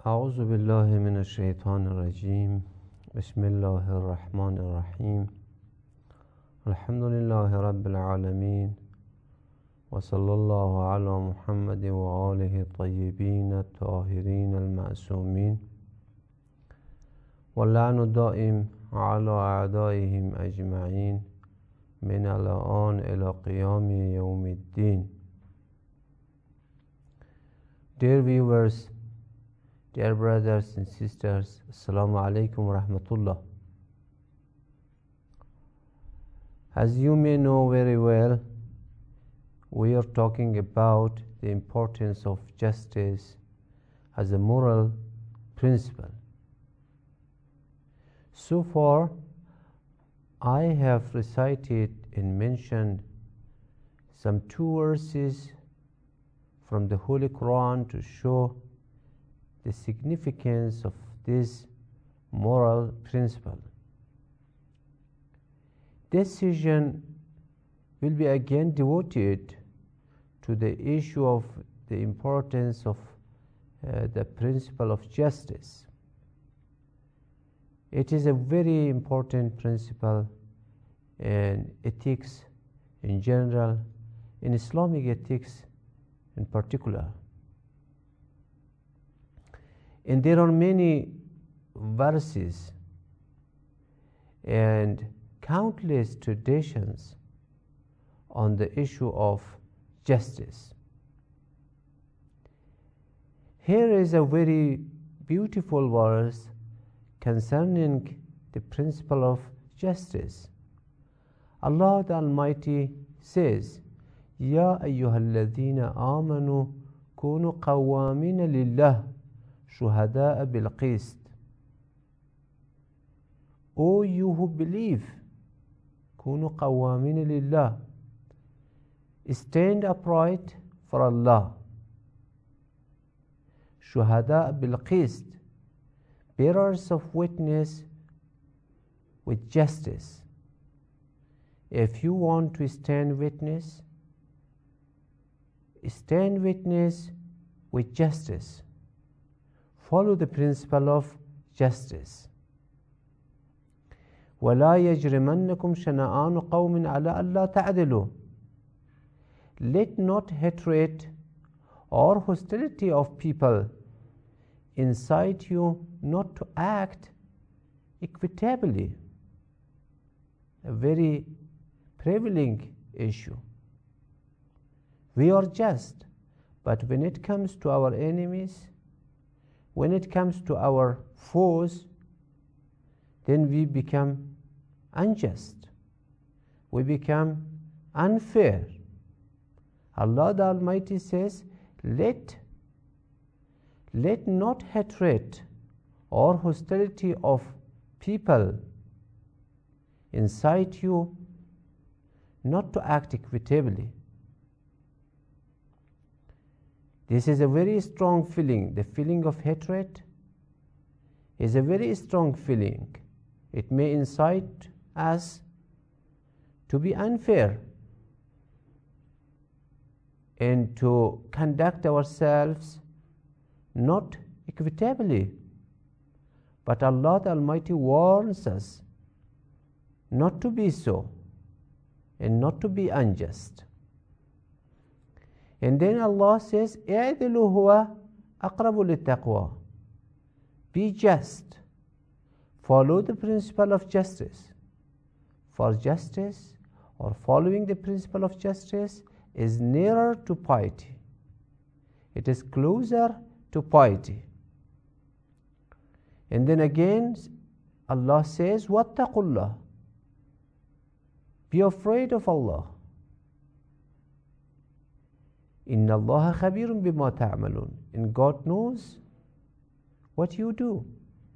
أعوذ بالله من الشيطان الرجيم بسم الله الرحمن الرحيم الحمد لله رب العالمين وصلى الله على محمد وآله الطيبين الطاهرين المعصومين واللعن الدائم على أعدائهم أجمعين من الآن إلى قيام يوم الدين. Dear viewers, dear brothers and sisters, Assalamu alaikum wa rahmatullah. As you may know very well, we are talking about the importance of justice as a moral principle. So far, I have recited and mentioned some 2 verses from the Holy Quran to show the significance of this moral principle. This session will be again devoted to the issue of the importance of the principle of justice. It is a very important principle in ethics in general, in Islamic ethics in particular. And there are many verses and countless traditions on the issue of justice. Here is a very beautiful verse concerning the principle of justice. Allah the Almighty says, Ya ayyuhalladhina amanu kunu qawwamina lillah shuhada'a bil qist. O you who believe, kunu qawwamina lillah, stand upright for Allah. Shuhada'a bil qist, bearers of witness with justice. If you want to stand witness with justice. Follow the principle of justice. وَلَا يَجْرِمَنَّكُمْ شَنَآنُ قَوْمٍ عَلَىٰ أَلَّا تَعْدِلُوا. Let not hatred or hostility of people incite you not to act equitably. A very prevailing issue. We are just, but when it comes to our enemies, when it comes to our foes, then we become unjust. We become unfair. Allah the Almighty says, let not hatred or hostility of people incite you not to act equitably. This is a very strong feeling. The feeling of hatred is a very strong feeling. It may incite us to be unfair and to conduct ourselves not equitably. But Allah the Almighty warns us not to be so and not to be unjust. And then Allah says, اعدلوا هو أقرب للتقوى. Be just. Follow the principle of justice. For justice or following the principle of justice is nearer to piety. It is closer to piety. And then again Allah says, وَاتَّقُوا اللَّهِ. Be afraid of Allah. إِنَّ اللَّهَ خَبِيرٌ بِمَا تَعْمَلُونَ. And God knows what you do.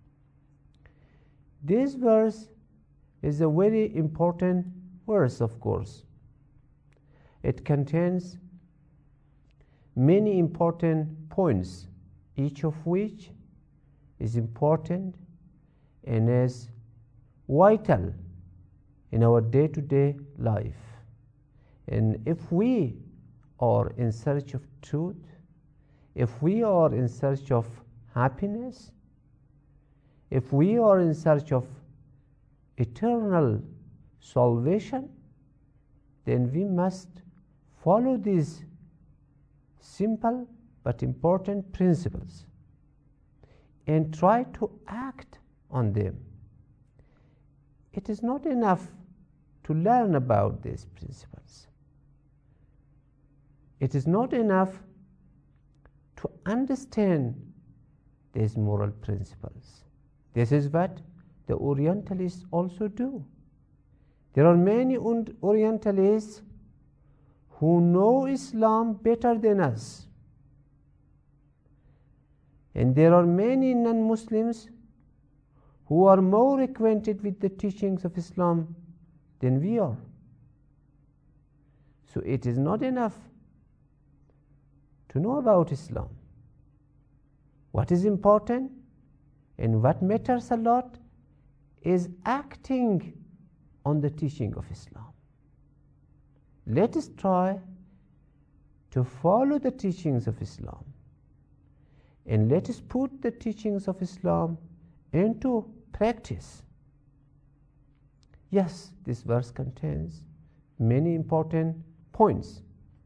This verse is a very important verse, of course. It contains many important points, each of which is important and is vital in our day-to-day life. And if we are in search of truth, if we are in search of happiness, if we are in search of eternal salvation, then we must follow these simple but important principles and try to act on them. It is not enough to learn about these principles. It is not enough to understand these moral principles. This is what the Orientalists also do. There are many Orientalists who know Islam better than us. And there are many non-Muslims who are more acquainted with the teachings of Islam than we are. So it is not enough to know about Islam. What is important and what matters a lot is acting on the teaching of Islam. Let us try to follow the teachings of Islam, and let us put the teachings of Islam into practice. Yes, this verse contains many important points.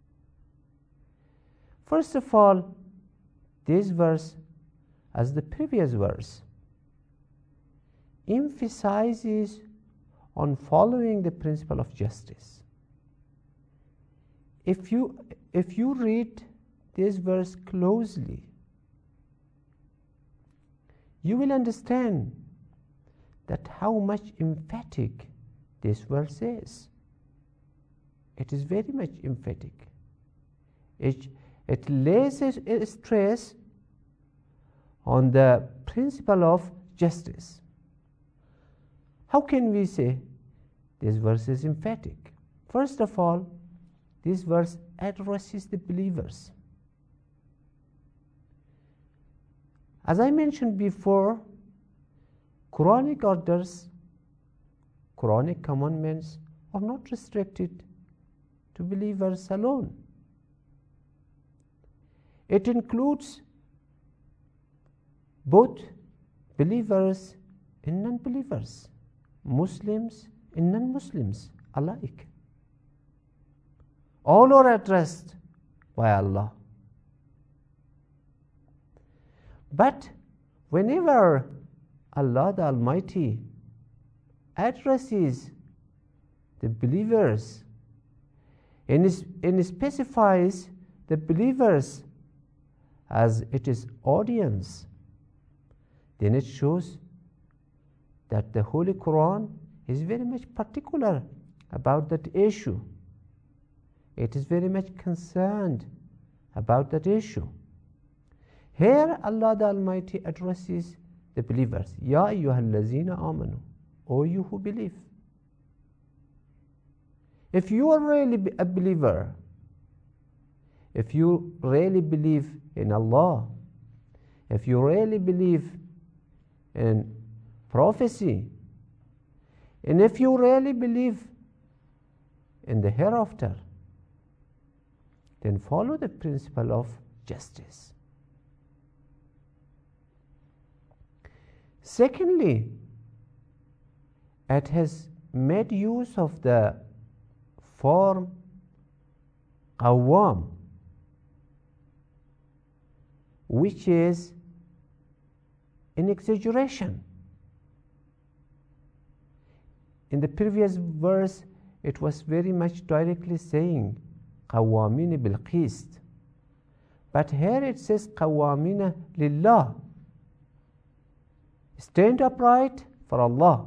First of all, this verse, as the previous verse, emphasizes on following the principle of justice. If you read this verse closely, you will understand that how much emphatic this verse is. It is very much emphatic. It lays a stress on the principle of justice. How can we say this verse is emphatic? First of all, this verse addresses the believers. As I mentioned before, Quranic orders, Quranic commandments are not restricted to believers alone. It includes both believers and non-believers, Muslims and non-Muslims alike. All are addressed by Allah. But whenever Allah the Almighty addresses the believers and specifies the believers as its audience, then it shows that the Holy Quran is very much particular about that issue. It is very much concerned about that issue. Here Allah the Almighty addresses the believers. Ya ayyuhallazina amanu, O you who believe. If you are really a believer, if you really believe in Allah, if you really believe in prophecy, and if you really believe in the hereafter, then follow the principle of justice. Secondly, it has made use of the form qawwam, which is an exaggeration. In the previous verse, it was very much directly saying qawwamina bil qist, but here it says qawwamina lillah. Stand upright for Allah.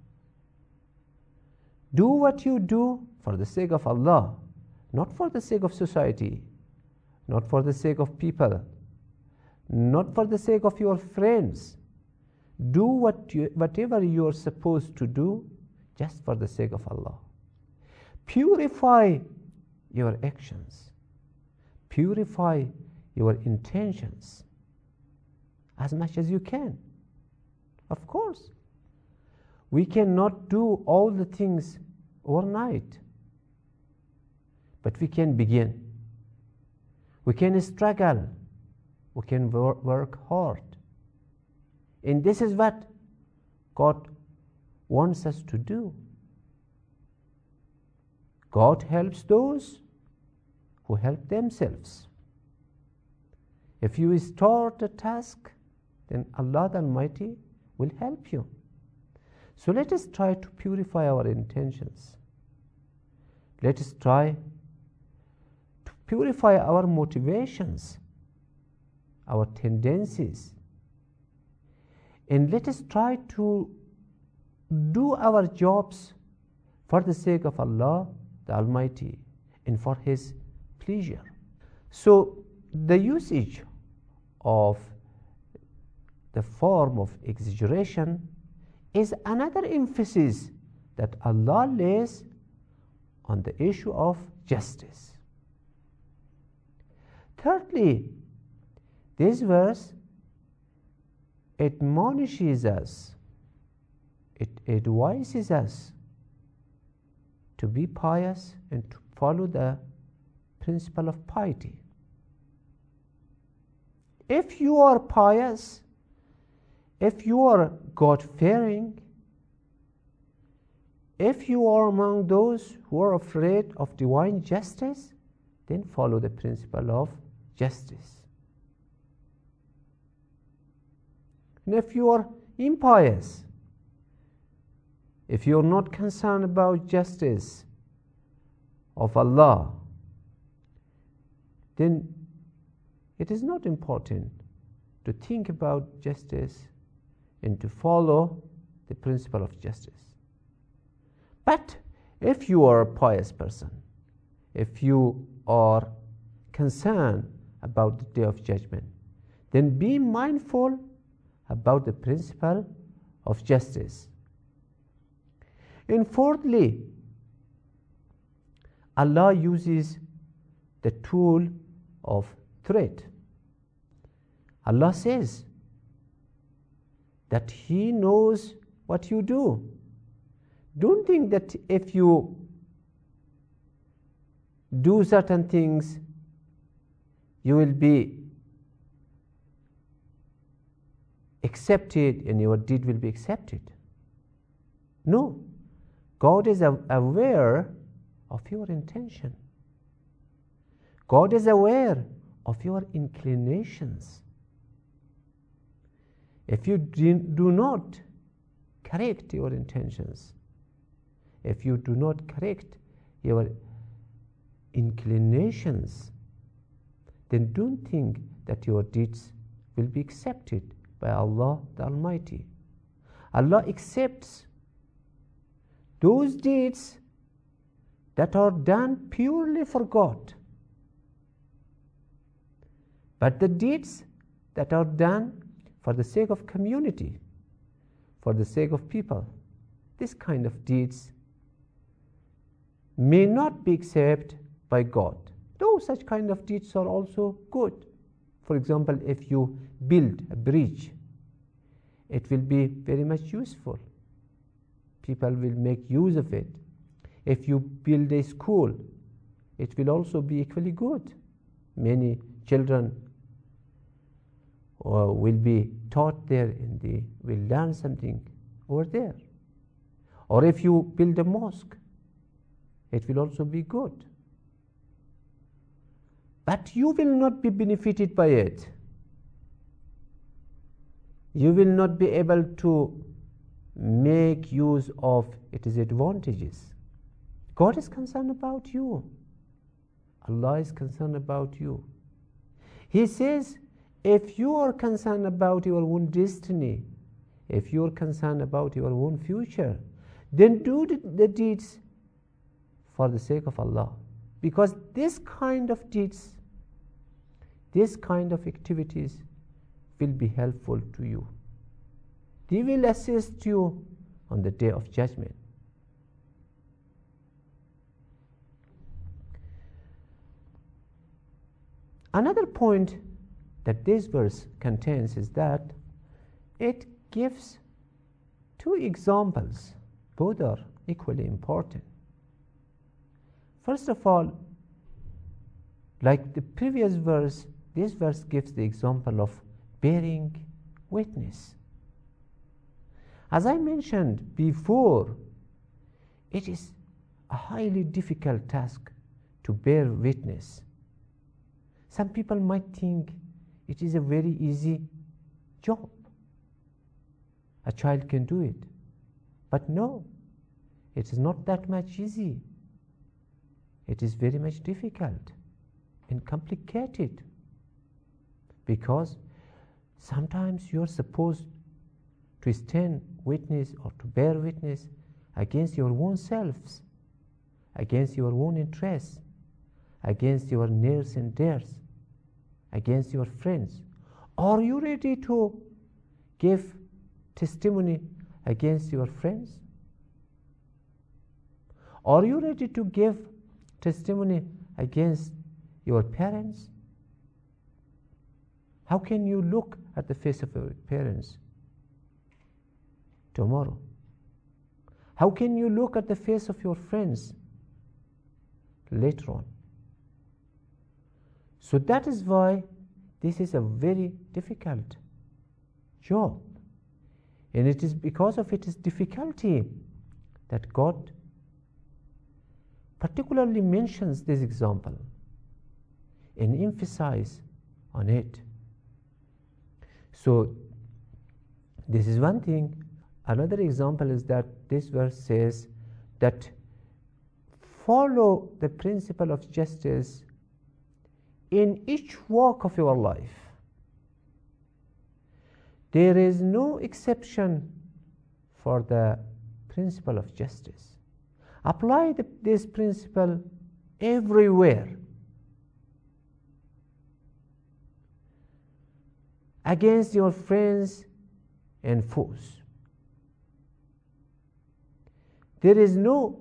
Do what you do for the sake of Allah, not for the sake of society, not for the sake of people, not for the sake of your friends. Do whatever you are supposed to do just for the sake of Allah. Purify your actions. Purify your intentions as much as you can. Of course, we cannot do all the things overnight, but we can begin. We can struggle. We can work hard. And this is what God wants us to do. God helps those who help themselves. If you start a task, then Allah the Almighty will help you. So let us try to purify our intentions. Let us try to purify our motivations, our tendencies, and let us try to do our jobs for the sake of Allah the Almighty and for His pleasure. So the usage of the form of exaggeration is another emphasis that Allah lays on the issue of justice. Thirdly, this verse admonishes us, it advises us to be pious and to follow the principle of piety. If you are pious, if you are God-fearing, if you are among those who are afraid of divine justice, then follow the principle of justice. And if you are impious, if you are not concerned about justice of Allah, then it is not important to think about justice and to follow the principle of justice. But if you are a pious person, if you are concerned about the day of judgment, then be mindful about the principle of justice. And fourthly, Allah uses the tool of threat. Allah says that He knows what you do. Don't think that if you do certain things, you will be accepted and your deed will be accepted. No. God is aware of your intention. God is aware of your inclinations. If you do not correct your intentions, if you do not correct your inclinations, then don't think that your deeds will be accepted by Allah the Almighty. Allah accepts those deeds that are done purely for God. But the deeds that are done for the sake of community, for the sake of people, this kind of deeds may not be accepted by God. Though such kind of deeds are also good. For example, if you build a bridge, it will be very much useful. People will make use of it. If you build a school, it will also be equally good. Many children will be taught there and they will learn something over there. Or if you build a mosque, it will also be good. But you will not be benefited by it. You will not be able to make use of its advantages. God is concerned about you. Allah is concerned about you. He says, if you are concerned about your own destiny, if you are concerned about your own future, then do the deeds for the sake of Allah. Because this kind of deeds, this kind of activities will be helpful to you. They will assist you on the day of judgment. Another point that this verse contains is that it gives two examples. Both are equally important. First of all, like the previous verse, this verse gives the example of bearing witness. As I mentioned before, it is a highly difficult task to bear witness. Some people might think it is a very easy job. A child can do it. But no, it is not that much easy. It is very much difficult and complicated, because sometimes you are supposed to stand witness or to bear witness against your own selves, against your own interests, against your nears and dears, against your friends. Are you ready to give testimony against your friends? Are you ready to give testimony against your parents? How can you look at the face of your parents tomorrow? How can you look at the face of your friends later on? So that is why this is a very difficult job. And it is because of its difficulty that God particularly mentions this example and emphasizes on it. So this is one thing. Another example is that this verse says that follow the principle of justice in each walk of your life. There is no exception for the principle of justice. Apply this principle everywhere. Against your friends and foes. There is no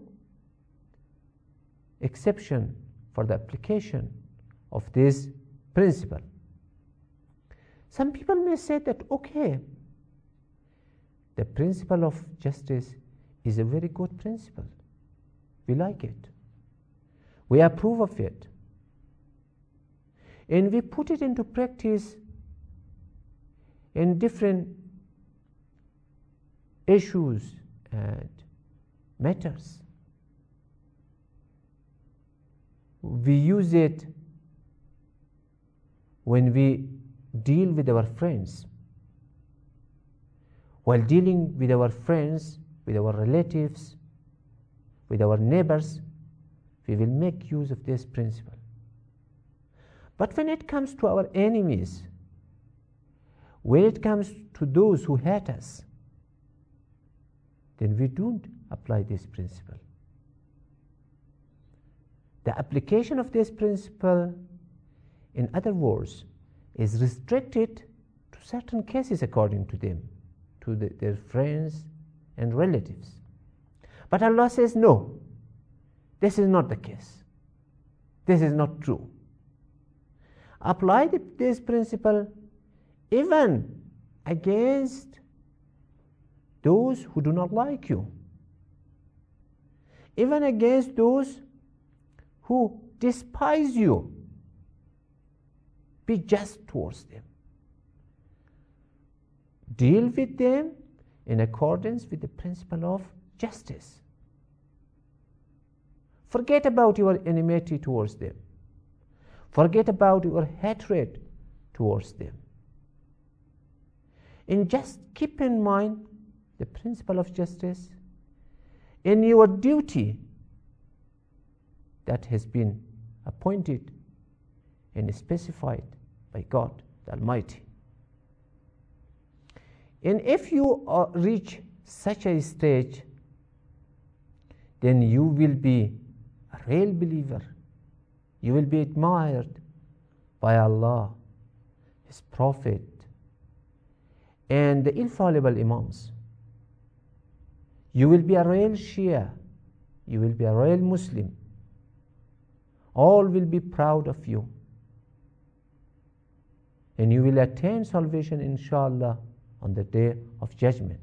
exception for the application of this principle. Some people may say that, okay, the principle of justice is a very good principle. We like it. We approve of it. And we put it into practice in different issues and matters. We use it when we deal with our friends. While dealing with our friends, with our relatives, with our neighbors, we will make use of this principle. But when it comes to our enemies, when it comes to those who hate us, then we don't apply this principle. The application of this principle, in other words, is restricted to certain cases according to them, to their friends and relatives. But Allah says, no, this is not the case. This is not true. Apply this principle even against those who do not like you, even against those who despise you. Be just towards them. Deal with them in accordance with the principle of justice. Forget about your enmity towards them. Forget about your hatred towards them. And just keep in mind the principle of justice in your duty that has been appointed and specified by God the Almighty. And if you reach such a stage, then you will be a real believer. You will be admired by Allah, His Prophet, and the infallible Imams. You will be a real Shia. You will be a real Muslim. All will be proud of you. And you will attain salvation, inshallah, on the day of judgment.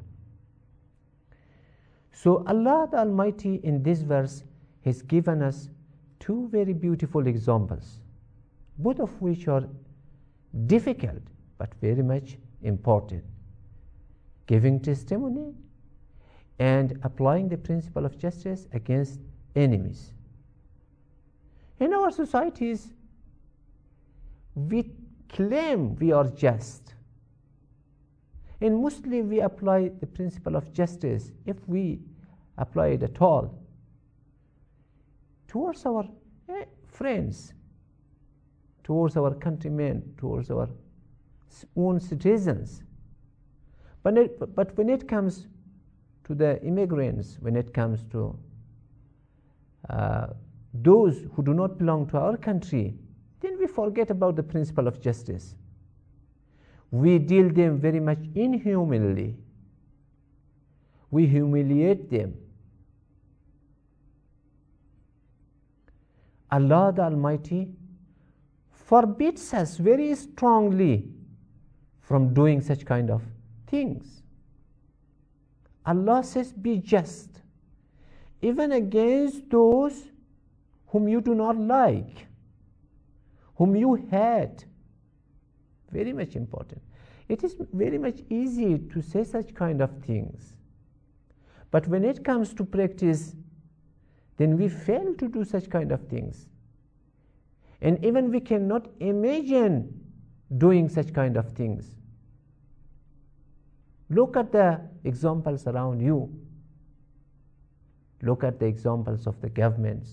So Allah the Almighty in this verse has given us two very beautiful examples, both of which are difficult but very much important. Giving testimony and applying the principle of justice against enemies. In our societies, we claim we are just. In Muslim, we apply the principle of justice, if we apply it at all, towards our friends, towards our countrymen, towards our own citizens. But when it comes to the immigrants, when it comes to those who do not belong to our country, then we forget about the principle of justice. We deal them very much inhumanly. We humiliate them. Allah the Almighty forbids us very strongly from doing such kind of things. Allah says, be just, even against those whom you do not like, whom you hate. Very much important. It is very much easy to say such kind of things. But when it comes to practice, then we fail to do such kind of things. And even we cannot imagine doing such kind of things. Look at the examples around you. Look at the examples of the governments.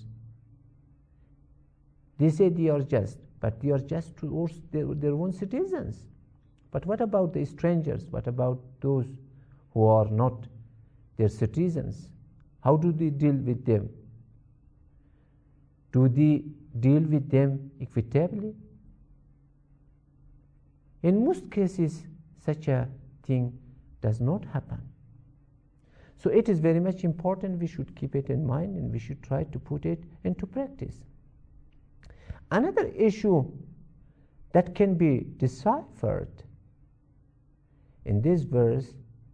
They say they are just, but they are just towards their own citizens. But what about the strangers? What about those who are not their citizens? How do they deal with them? Do they deal with them equitably? In most cases, such a thing does not happen. So it is very much important. We should keep it in mind and we should try to put it into practice. Another issue that can be deciphered in this verse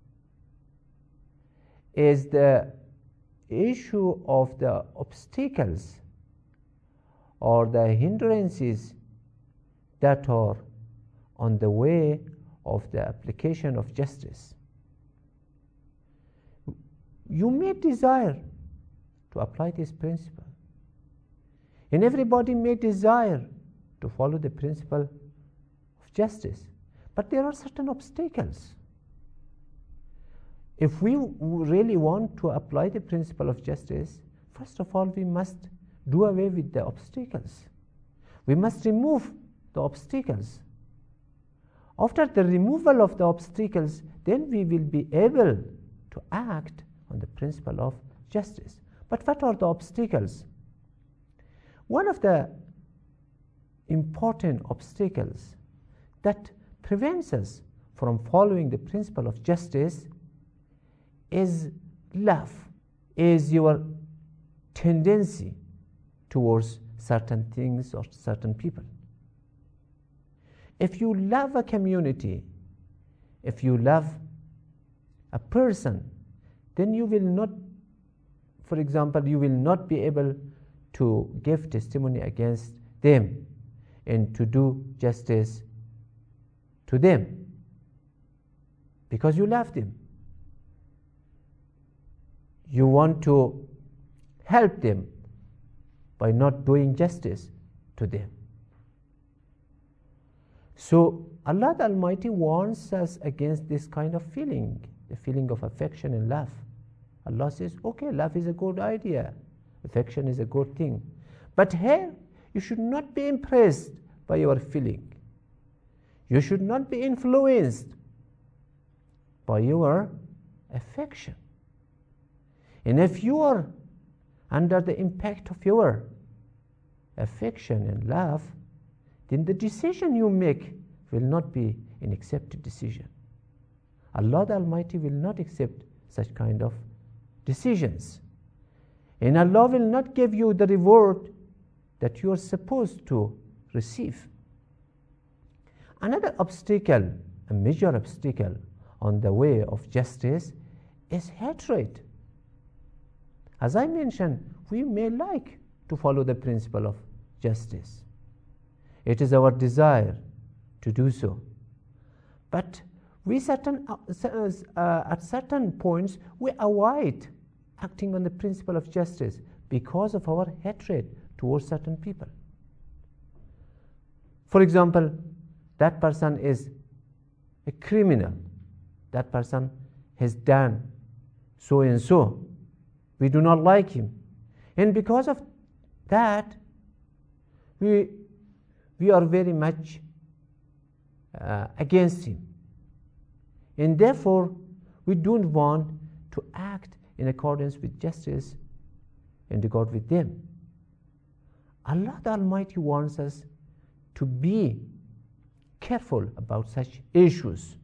is the issue of the obstacles or the hindrances that are on the way of the application of justice. You may desire to apply this principle, and everybody may desire to follow the principle of justice, but there are certain obstacles. If we really want to apply the principle of justice, first of all, we must do away with the obstacles. We must remove the obstacles. After the removal of the obstacles, then we will be able to act on the principle of justice. But what are the obstacles? One of the important obstacles that prevents us from following the principle of justice is love, is your tendency towards certain things or certain people. If you love a community, if you love a person, then you will not, for example, you will not be able to give testimony against them and to do justice to them because you love them. You want to help them by not doing justice to them. So Allah the Almighty warns us against this kind of feeling, the feeling of affection and love. Allah says, okay, love is a good idea, affection is a good thing, but here you should not be impressed by your feeling. You should not be influenced by your affection. And if you are under the impact of your affection and love, then the decision you make will not be an accepted decision. Allah the Almighty will not accept such kind of decisions. And Allah will not give you the reward that you are supposed to receive. Another obstacle, a major obstacle on the way of justice is hatred. As I mentioned, we may like to follow the principle of justice. It is our desire to do so. But We at certain points we avoid acting on the principle of justice because of our hatred towards certain people. For example, that person is a criminal. That person has done so and so. We do not like him. And because of that, we are very much against him. And therefore, we don't want to act in accordance with justice and regard with them. Allah the Almighty wants us to be careful about such issues.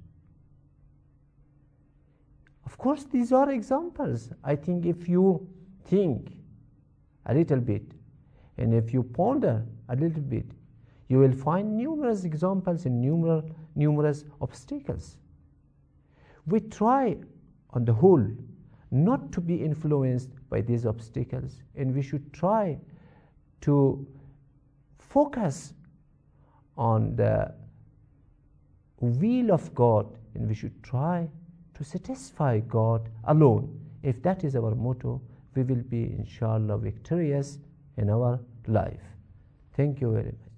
Of course, these are examples. I think if you think a little bit and if you ponder a little bit, you will find numerous examples and numerous obstacles. We try, on the whole, not to be influenced by these obstacles, and we should try to focus on the will of God, and we should try to satisfy God alone. If that is our motto, we will be inshallah victorious in our life. Thank you very much.